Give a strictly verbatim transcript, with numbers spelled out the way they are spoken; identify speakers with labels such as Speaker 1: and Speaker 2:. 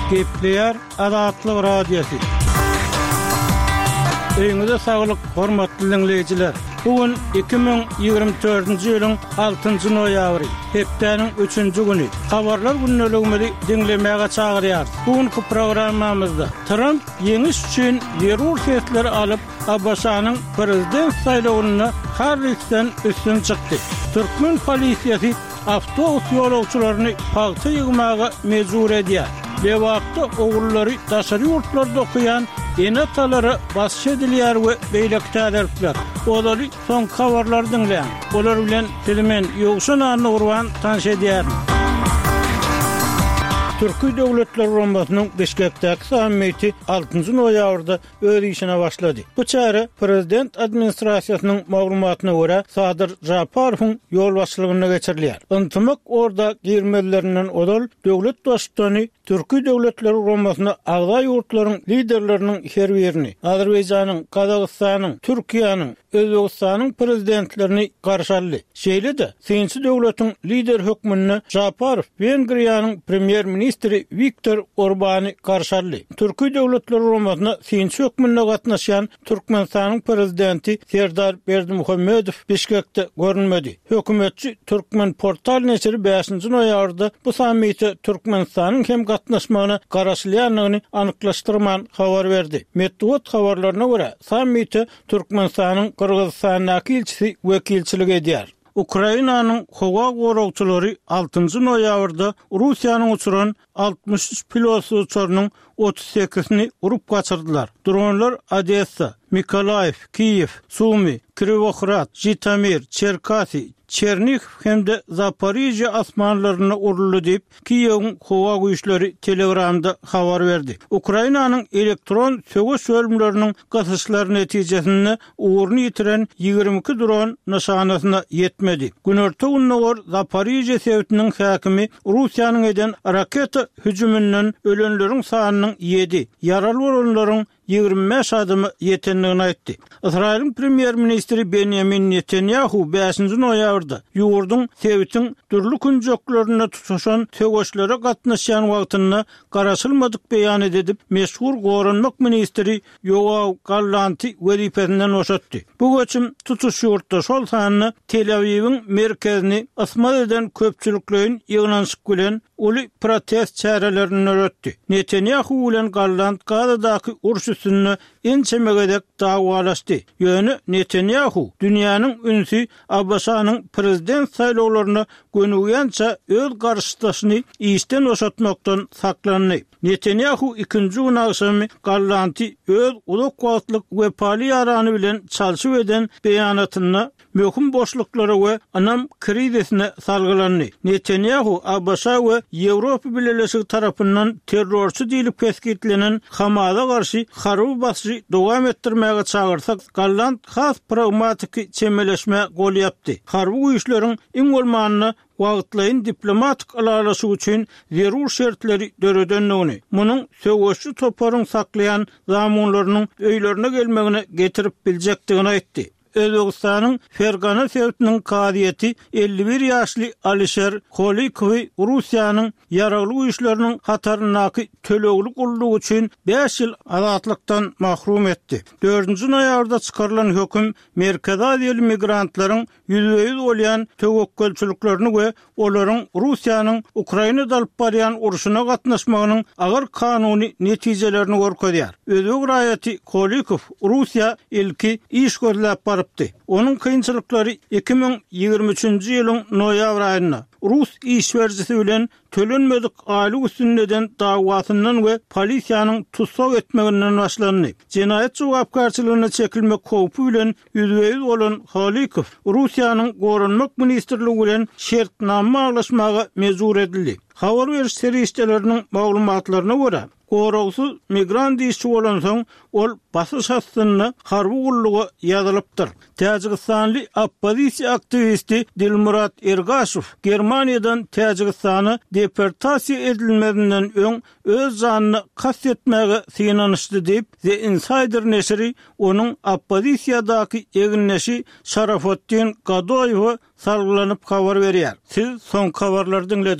Speaker 1: Gepleyer Adatlyk radiosu. Öňüňizde saglyk, hormatly dinleyijiler. Bugün iki bin ýygrimi dördünji ýylyň altynjy noýabry, hepdeniň üçünji güni. Habarlar günneligini dinlemäge çagyrýar. Bugünkü programmamyzda Trump ýeňiş üçin ýerur setleri alyp Abbasanyň prezident saýlawyna Harrisden üstün çykdy. Türkmen polisiýasy avtobus ýolagçylaryny paýta ýygmaga mejbur edýär. Bu wagtda ogullary daşary ýurtlarda okuyan enatalary basş edilýär we beýlekdädirler. Olary son habarlar dinleýän. Olar bilen filmen ýogşan urwan tanış edýär. Türkiýe Döwletler Romasynyň Beşikdäki sammiti altynjy noýabrda öz işine başlady. Bu çare prezident administrasiýasynyň maglumatyna görä Sadyr Japarowyň ýol başçylygyna geçirilýär. Yntymak orada girmelerinden odal döwlet dostlary Türkiýe Döwletler Romasyna agda ýurtlaryň liderleriniň her birini, Azerbaýjanyň, Kazakstanyň, Türkiýanyň, Özbegistanyň prezidentlerini garşaldy. Şeýle-de Sinsi döwletiň lider hökmünde Japarov Wengriýanyň premier ministri Viktor Orbany garşaldy. Türkiýe Döwletler Romasyna Sinsi hökmünde gatnaşan Türkmenistanyň prezidenti Serdar Berdimuhammedow Bişkekde görünmedi. Hökümetçi Türkmen portal neşri beşinji noýabrda bu sammite Türkmenistanyň hem gatnaşmagyna garaşylýanlygyny anyklaşdyrman habar berdi. Medeniýet habarlaryna görä sammite Türkmenistanyň Kırgızstandaky ilçisi wekilçilik edýär. Ukrainanyň howa goragçylary altynjy noýabrda Russiýanyň uçuran altmış üç pilotsy uçarynyň otuz sekizini urup gaçyrdylar. Dronlar Odessa, Mikolaev, Kiyev, Sumy, Krivohrad, Jitomir, Cherkasy, Chernihiv hemde Zaporizhia asmanlaryna uruldy diýip Kiýewiň howa güýçleri Telegramda habar berdi. Ukrainanyň elektron söwüş bölümleriniň gasyşlary netijesinde uğurny ýitiren ýygrimi iki dron nişanasyna ýetmedi. Günorta günnäger Zaporizhia sewtiniň häkimi Russiýanyň eden raketa hüjümünden ölenleriň sanynyň yedi, yaraly bolanlaryň ýygrimi beş adymy ýetenligini aýtdy. Israýlyň premier ministri Benjamin Netanyahu beşinji noýabrda ýurdun sewitiň türlü künjeklerine tutuşan töweşlere gatnaşan wagtyna garaşylmadyk beýan edip meşhur goranmak ministri Yoav Gallanty wezipesinden oşatdy. Bu göçüm tutuş ýurtda şol sanyny Tel Aviwiň merkezini asmal eden köpçüliklerin ýygnanyşyk bilen uly protest çärelerini öretdi. Netanyahu bilen Gallant Gazadaky uruş üstünde ençemegedek dawalaşdy. Ýöne Netanyahu dünýäniň ünsü Abbasanyň prezident saýlawlaryna gönügýänçe öz garşydaşyny işden oşatmakdan saklandy. Netanyahu ikinji gün akşamy Gallanty öz uluk wagtlyk we pali arany bilen çalşyp eden beýanatyna möhüm boşluklary we anam krizisine salgylandy. Netanyahu Abbasa we Ýewropa Birleşigi tarapyndan terrorçy diýilip kesgitlenen Hamaza garşy harby basy dowam etdirmäge çagyrsak, Gallant has pragmatik çemeleşme gol ýapdy. Harby güýçleriň iň bolmanyny wagtlaryň diplomatik alalaşy üçin zerur şertleri döredenligini, munyň söwüşçü toparyň saklayan zamanlarynyň öýlerine gelmegine getirip biljekdigini aýtdy. Özbegistanyň Fergana sewtiniň kadyety elli bir ýaşly Alisher Kolikowy Russiýanyň ýaragly güýçleriniň hataryndaky töleglik uldugy üçin beş ýyl azatlykdan mahrum etdi. dördünji noýabrda çykarylan höküm Merkezi Aziýaly migrantlaryň ýüzde bolýan töwekkülçiliklerini we olaryň Russiýanyň Ukrainada alyp barýan uruşyna gatnaşmagynyň agyr kanuny netijelerini görkezýär. Özbek raýaty Kolikow Russiýa ilki iş gözläp bar Onun kıyınçılıkları iki bin ýygrimi üçünji ýylyň noýabr aýyna Rus işberjisi bilen tölenmedik aýlyk üstünden dawasyndan we polisiýanyň tutsak etmeginden başlandy. Jenaýet jogapkarçylygyna çekilmek howpy bilen ýüzde bolan Halikow Russiýanyň goranmak ministrligi bilen şertnama aglaşmaga mejbur edildi. Habar beriş serişçileriniň maglumatlaryna görä Goragsyz migrant işçi bolan soň ol basyş hastyny harby gullugy ýazylypdyr. Täjikistanyň oppozisiýa aktivisti Dilmurat Ergashew Germaniýadan Täjikistany deportasiýa edilmedinden öň öz janyny kastetmäge synanyşdy diýip The Insider neşri onuň oppozisiýadaky eginleşi Şarafatdin Gadoýew salgylanyp habar berýär. Siz son habarlardan